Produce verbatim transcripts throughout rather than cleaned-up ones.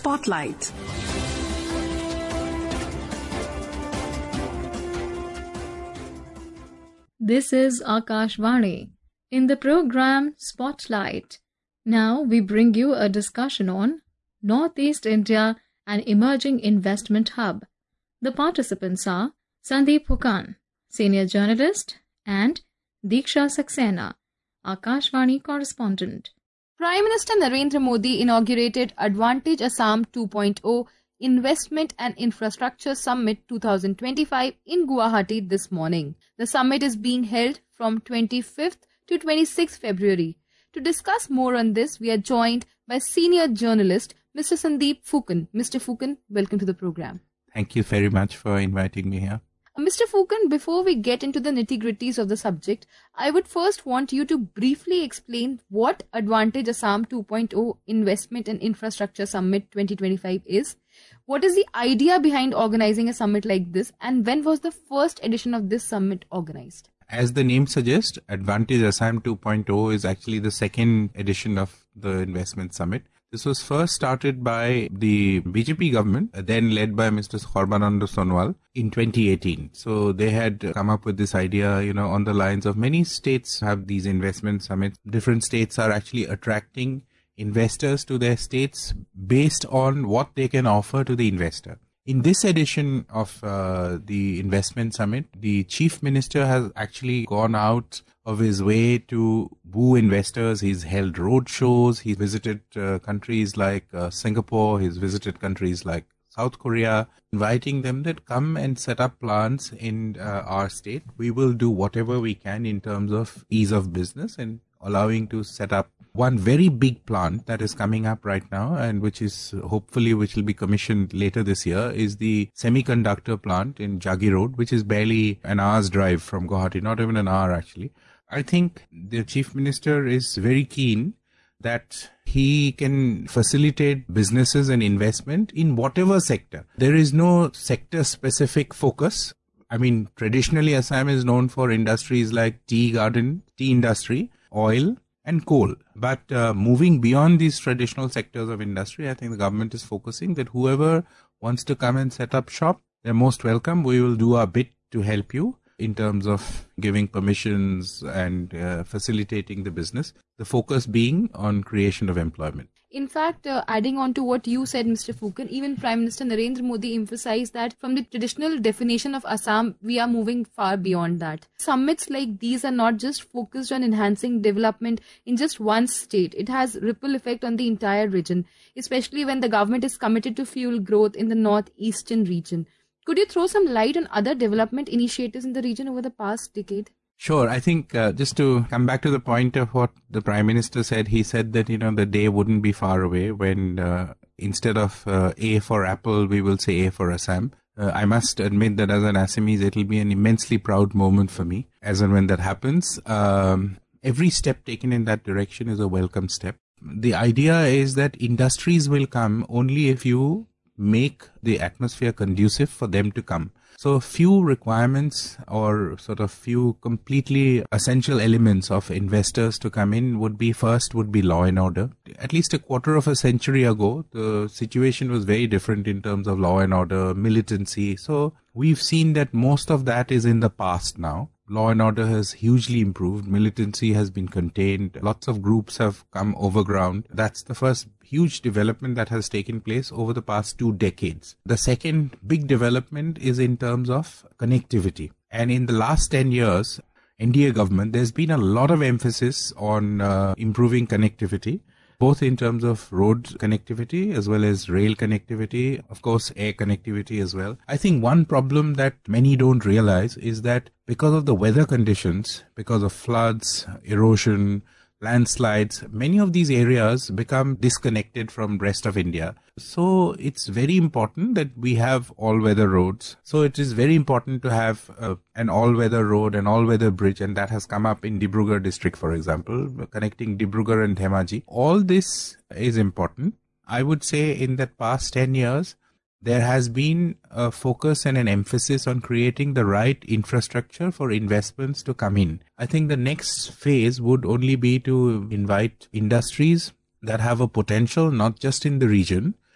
Spotlight. This is Akashvani. In the program Spotlight, now we bring you a discussion on Northeast India, an emerging investment hub. The participants are Sandeep Hukan, senior journalist, and Diksha Saxena, Akashvani correspondent. Prime Minister Narendra Modi inaugurated Advantage Assam two point oh Investment and Infrastructure Summit twenty twenty-five in Guwahati this morning. The summit is being held from twenty-fifth to twenty-sixth February. To discuss more on this, we are joined by senior journalist Mister Sandeep Fukan. Mister Fukan, welcome to the program. Thank you very much for inviting me here. Mister Fukan, before we get into the nitty-gritties of the subject, I would first want you to briefly explain what Advantage Assam two point oh Investment and Infrastructure Summit twenty twenty-five is. What is the idea behind organizing a summit like this, and when was the first edition of this summit organized? As the name suggests, Advantage Assam two point oh is actually the second edition of the investment summit. This was first started by the B J P government, then led by Mister Sarbananda Sonowal in twenty eighteen. So they had come up with this idea, you know, on the lines of many states have these investment summits. Different states are actually attracting investors to their states based on what they can offer to the investor. In this edition of uh, the investment summit, the chief minister has actually gone out of his way to woo investors. He's held road shows. He's visited uh, countries like uh, Singapore. He's visited countries like South Korea, inviting them that come and set up plants in uh, our state. We will do whatever we can in terms of ease of business and allowing to set up one very big plant that is coming up right now, and which is hopefully which will be commissioned later this year, is the semiconductor plant in Jagi Road, which is barely an hour's drive from Guwahati, not even an hour actually. I think the chief minister is very keen that he can facilitate businesses and investment in whatever sector. There is no sector specific focus. I mean, traditionally Assam is known for industries like tea garden, tea industry, oil and coal. But uh, moving beyond these traditional sectors of industry, I think the government is focusing that whoever wants to come and set up shop, they're most welcome. We will do our bit to help you in terms of giving permissions and uh, facilitating the business. The focus being on creation of employment. In fact, uh, adding on to what you said, Mister Fukan, even Prime Minister Narendra Modi emphasized that from the traditional definition of Assam, we are moving far beyond that. Summits like these are not just focused on enhancing development in just one state. It has ripple effect on the entire region, especially when the government is committed to fuel growth in the northeastern region. Could you throw some light on other development initiatives in the region over the past decade? Sure. I think uh, just to come back to the point of what the Prime Minister said, he said that, you know, the day wouldn't be far away when uh, instead of uh, A for Apple, we will say A for Assam. Uh, I must admit that as an Assamese, it will be an immensely proud moment for me as and when that happens. Um, every step taken in that direction is a welcome step. The idea is that industries will come only if you make the atmosphere conducive for them to come. So few requirements or sort of few completely essential elements of investors to come in would be, first would be law and order. At least a quarter of a century ago, the situation was very different in terms of law and order, militancy. So we've seen that most of that is in the past now. Law and order has hugely improved. Militancy has been contained. Lots of groups have come overground. That's the first huge development that has taken place over the past two decades. The second big development is in terms of connectivity. And in the last ten years, N D A government, there's been a lot of emphasis on uh, improving connectivity, both in terms of road connectivity as well as rail connectivity, of course, air connectivity as well. I think one problem that many don't realize is that because of the weather conditions, because of floods, erosion, landslides, many of these areas become disconnected from rest of India. So it's very important that we have all-weather roads. So it is very important to have uh, an all-weather road, an all-weather bridge, and that has come up in Dibrugarh district, for example, connecting Dibrugarh and Dhemaji. All this is important. I would say in the past ten years, there has been a focus and an emphasis on creating the right infrastructure for investments to come in. I think the next phase would only be to invite industries that have a potential, not just in the region,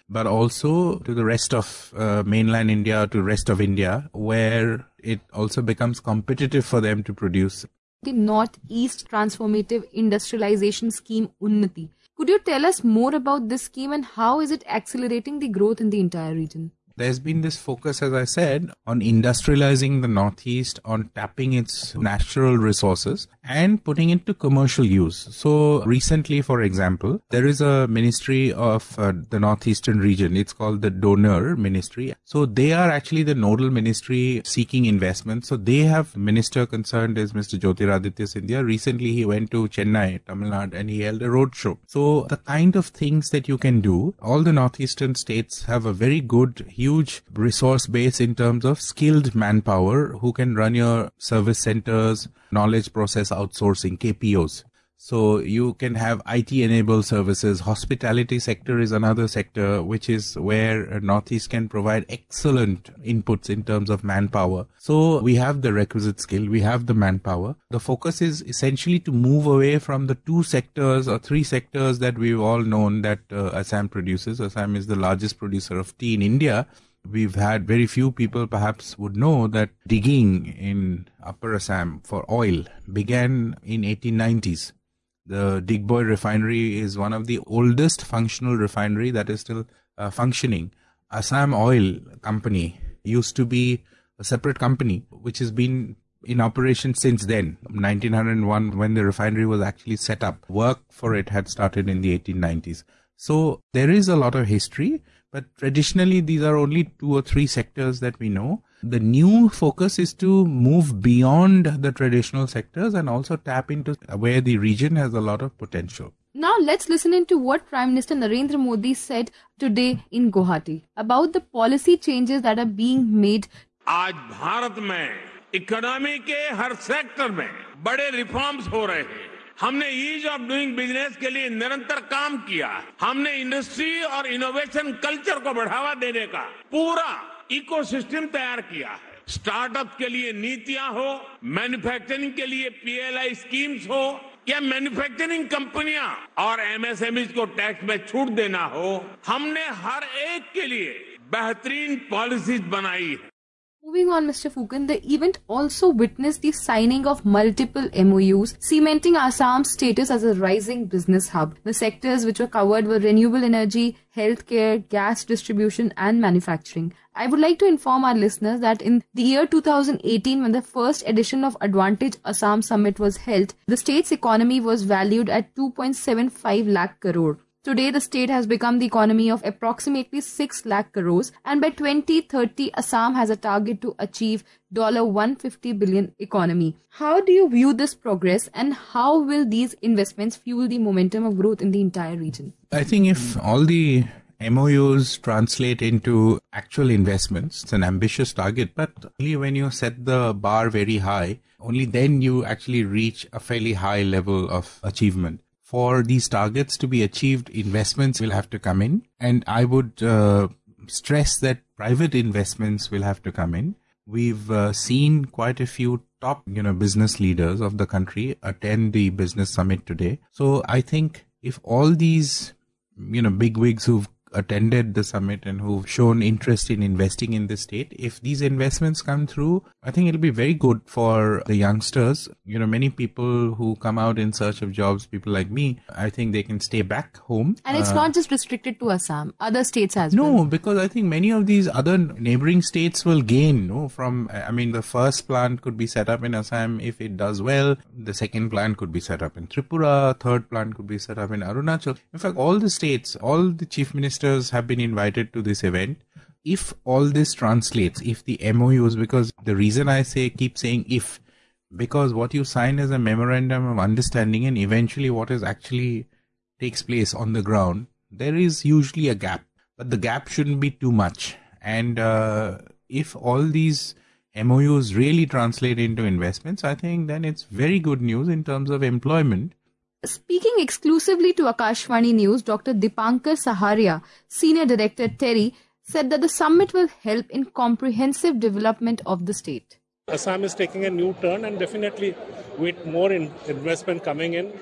but also to the rest of uh, mainland India, to rest of India, where it also becomes competitive for them to produce. The Northeast Transformative Industrialization Scheme Unnati. Could you tell us more about this scheme and how is it accelerating the growth in the entire region? There's been this focus, as I said, on industrializing the Northeast, on tapping its natural resources and putting it to commercial use. So recently, for example, there is a ministry of uh, the Northeastern region. It's called the Donor Ministry. So they are actually the nodal ministry seeking investment. So they have minister concerned is Mister Jyotiraditya Scindia. Recently, he went to Chennai, Tamil Nadu, and he held a road show. So the kind of things that you can do, all the Northeastern states have a very good, huge resource base in terms of skilled manpower who can run your service centers, knowledge process outsourcing, K P Os. So you can have I T enabled services. Hospitality sector is another sector which is where Northeast can provide excellent inputs in terms of manpower. So we have the requisite skill, we have the manpower. The focus is essentially to move away from the two sectors or three sectors that we've all known that uh, Assam produces. Assam is the largest producer of tea in India. We've had very few people perhaps would know that digging in Upper Assam for oil began in eighteen nineties. The Digboy refinery is one of the oldest functional refinery that is still uh, functioning. Assam Oil Company used to be a separate company which has been in operation since then, nineteen oh one, when the refinery was actually set up. Work for it had started in the eighteen nineties. So there is a lot of history. But traditionally, these are only two or three sectors that we know. The new focus is to move beyond the traditional sectors and also tap into where the region has a lot of potential. Now let's listen into what Prime Minister Narendra Modi said today in Guwahati about the policy changes that are being made. आज भारत में economy के हर sector में बड़े reforms हो रहे हैं. हमने ease of doing business के लिए निरंतर काम किया. हमने इंडस्ट्री और इनोवेशन कल्चर को बढ़ावा देने का पूरा इकोसिस्टम तैयार किया है. स्टार्टअप के लिए नीतियां हो, मैन्युफैक्चरिंग के लिए पीएलआई स्कीम्स हो, या मैन्युफैक्चरिंग कंपनियां और एमएसएमई को टैक्स में छूट देना हो, हमने हर एक के लिए बेहतरीन पॉलिसीज बनाई है. Moving on, Mister Fukan, the event also witnessed the signing of multiple M O Us, cementing Assam's status as a rising business hub. The sectors which were covered were renewable energy, healthcare, gas distribution and manufacturing. I would like to inform our listeners that in the year two thousand eighteen, when the first edition of Advantage Assam Summit was held, the state's economy was valued at two point seven five lakh crore. Today, the state has become the economy of approximately six lakh crores, and by twenty thirty, Assam has a target to achieve one hundred fifty billion economy. How do you view this progress, and how will these investments fuel the momentum of growth in the entire region? I think if all the M O Us translate into actual investments, it's an ambitious target, but only when you set the bar very high, only then you actually reach a fairly high level of achievement. For these targets to be achieved, investments will have to come in. And I would uh, stress that private investments will have to come in. We've uh, seen quite a few top, you know, business leaders of the country attend the business summit today. So I think if all these, you know, bigwigs who've attended the summit and who've shown interest in investing in the state, if these investments come through, I think it'll be very good for the youngsters. You know, many people who come out in search of jobs, people like me, I think they can stay back home. And it's uh, not just restricted to Assam, other states as no, well. No, because I think many of these other neighboring states will gain, no, from, I mean, the first plant could be set up in Assam if it does well. The second plant could be set up in Tripura. Third plant could be set up in Arunachal. In fact, all the states, all the chief ministers have been invited to this event. If all this translates, if the M O Us, because the reason I say keep saying if, because what you sign is a memorandum of understanding and eventually what is actually takes place on the ground, there is usually a gap, but the gap shouldn't be too much. And uh, if all these M O Us really translate into investments, I think then it's very good news in terms of employment. Speaking exclusively to Akashvani News, Doctor Dipankar Saharia, Senior Director TERI, said that the summit will help in comprehensive development of the state. Assam is taking a new turn, and definitely with more in investment coming in,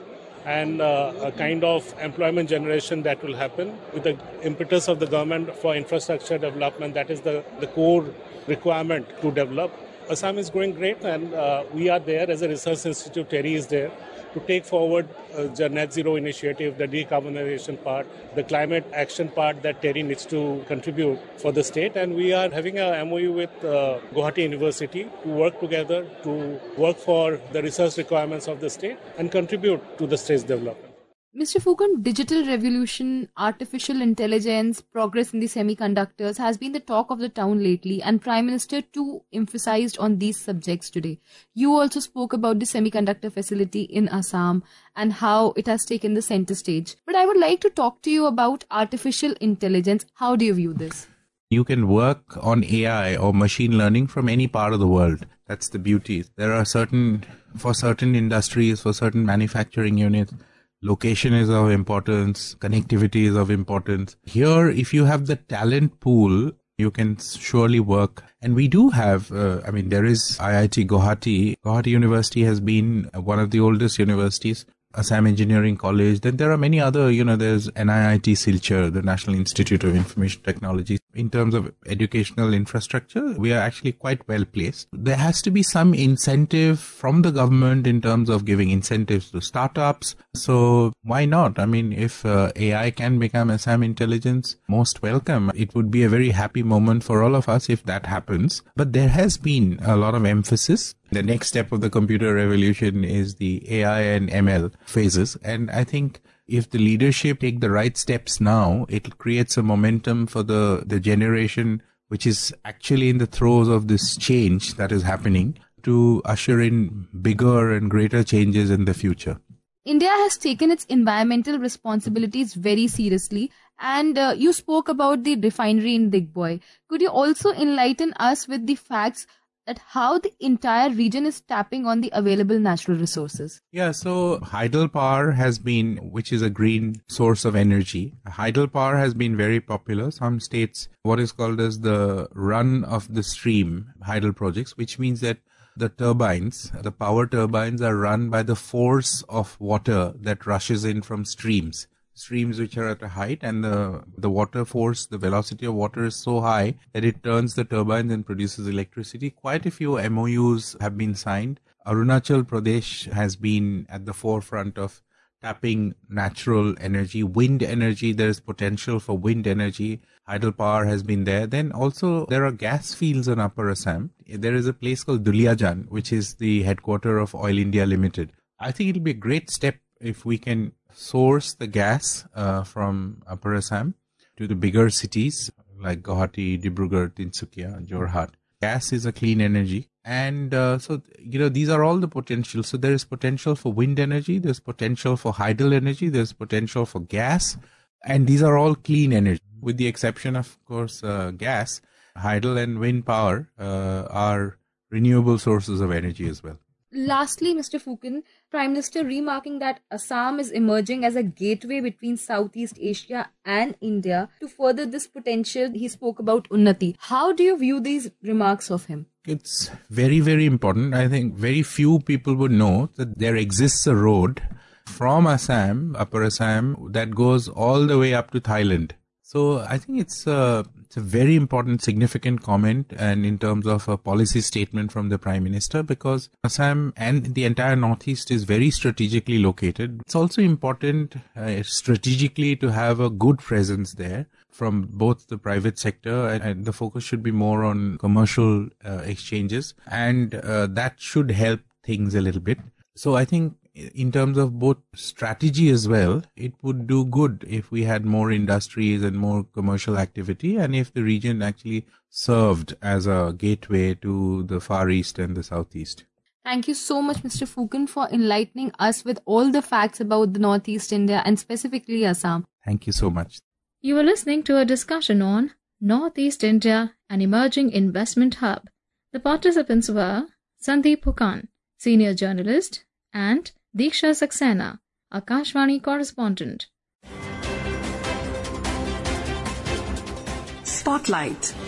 and uh, a kind of employment generation that will happen with the impetus of the government for infrastructure development. That is the, the core requirement to develop. Assam is going great, and uh, we are there as a research institute. TERI is there to take forward uh, the net zero initiative, the decarbonization part, the climate action part that TERI needs to contribute for the state. And we are having a M O U with uh, Guwahati University to work together to work for the research requirements of the state and contribute to the state's development. Mister Phukan, digital revolution, artificial intelligence, progress in the semiconductors has been the talk of the town lately, and Prime Minister too emphasized on these subjects today. You also spoke about the semiconductor facility in Assam and how it has taken the center stage. But I would like to talk to you about artificial intelligence. How do you view this? You can work on A I or machine learning from any part of the world. That's the beauty. There are certain, for certain industries, for certain manufacturing units, location is of importance, connectivity is of importance. Here, if you have the talent pool, you can surely work. And we do have, uh, I mean, there is I I T Guwahati. Guwahati University has been one of the oldest universities. Assam Engineering College. Then there are many other, you know, there's N I I T Silchar, the National Institute of Information Technology. In terms of educational infrastructure, we are actually quite well placed. There has to be some incentive from the government in terms of giving incentives to startups. So why not? I mean, if uh, A I can become Assam Intelligence, most welcome. It would be a very happy moment for all of us if that happens. But there has been a lot of emphasis. The next step of the computer revolution is the A I and M L phases. And I think if the leadership take the right steps now, it creates a momentum for the, the generation which is actually in the throes of this change that is happening to usher in bigger and greater changes in the future. India has taken its environmental responsibilities very seriously, and uh, you spoke about the refinery in Digboi. Could you also enlighten us with the facts that how the entire region is tapping on the available natural resources? Yeah, so hydropower has been, which is a green source of energy. Hydropower has been very popular. Some states, what is called as the run of the stream hydro projects, which means that the turbines, the power turbines are run by the force of water that rushes in from streams. Streams which are at a height, and the the water force, the velocity of water is so high that it turns the turbines and produces electricity. Quite a few M O Us have been signed. Arunachal Pradesh has been at the forefront of tapping natural energy, wind energy. There is potential for wind energy. Hydropower has been there. Then also there are gas fields in Upper Assam. There is a place called Duliajan, which is the headquarter of Oil India Limited. I think it will be a great step if we can source the gas uh, from Upper Assam to the bigger cities like Guwahati, Dibrugarh, Tinsukia, Jorhat. Gas is a clean energy. And uh, so, you know, these are all the potential. So there is potential for wind energy, there's potential for hydel energy, there's potential for gas. And these are all clean energy, with the exception of, of course, uh, gas. Hydel and wind power uh, are renewable sources of energy as well. Lastly, Mister Phukan, Prime Minister remarking that Assam is emerging as a gateway between Southeast Asia and India. To further this potential, he spoke about Unnati. How do you view these remarks of him? It's very, very important. I think very few people would know that there exists a road from Assam, Upper Assam, that goes all the way up to Thailand. So I think it's a, it's a very important, significant comment, and in terms of a policy statement from the Prime Minister, because Assam and the entire Northeast is very strategically located. It's also important uh, strategically to have a good presence there from both the private sector, and, and the focus should be more on commercial uh, exchanges, and uh, that should help things a little bit. So I think in terms of both strategy as well, it would do good if we had more industries and more commercial activity, and if the region actually served as a gateway to the Far East and the Southeast. Thank you so much, Mister Phukan, for enlightening us with all the facts about the Northeast India and specifically Assam. Thank you so much. You are listening to a discussion on Northeast India, an emerging investment hub. The participants were Sandeep Phukan, senior journalist, and Diksha Saxena, Akashvani correspondent. Spotlight.